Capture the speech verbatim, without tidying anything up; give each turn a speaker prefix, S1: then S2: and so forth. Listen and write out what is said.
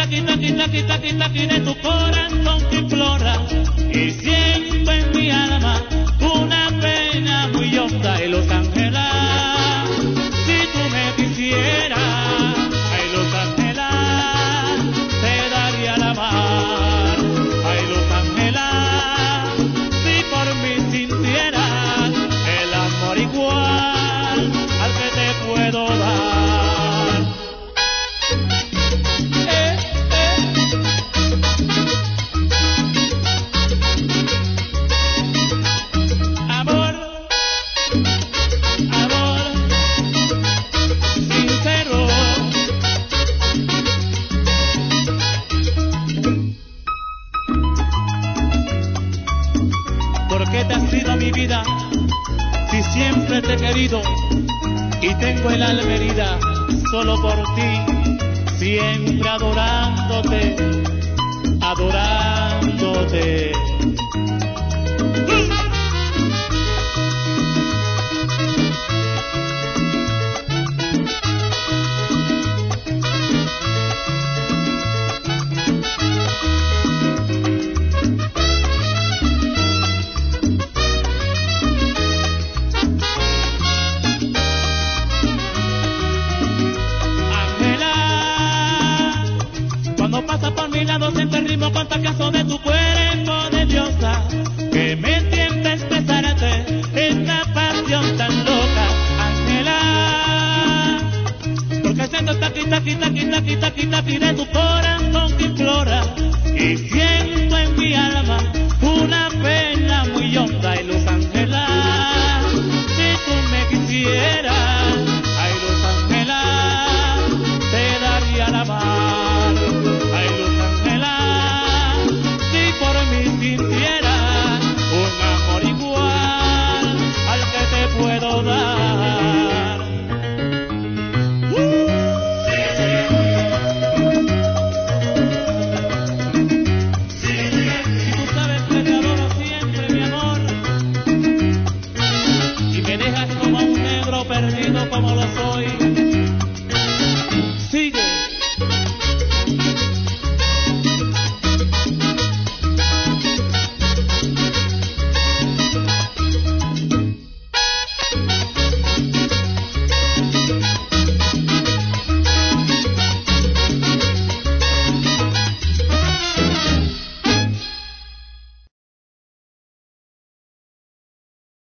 S1: taqui, taqui, taqui, taqui, taqui de tu corazón que implora. Y siento en mi alma una pena muy honda. Y Los Ángeles, si tú me quisieras, ay Los Ángeles, te daría la mar. Ay Los Ángeles, si por mí sintieras el amor igual al que te puedo dar. Eh, eh. Amor, amor sincero. ¿Por qué te has sido mi vida si siempre te he querido y tengo el alma herida solo por ti, siempre adorándote, adorándote? Cuando pasa por mi lado siento el ritmo contagioso de tu cuerpo de diosa, que me tienta a expresarte esta pasión tan loca, Ángela, porque siento taqui, taqui, taqui, taqui, taqui, taqui de tu corazón.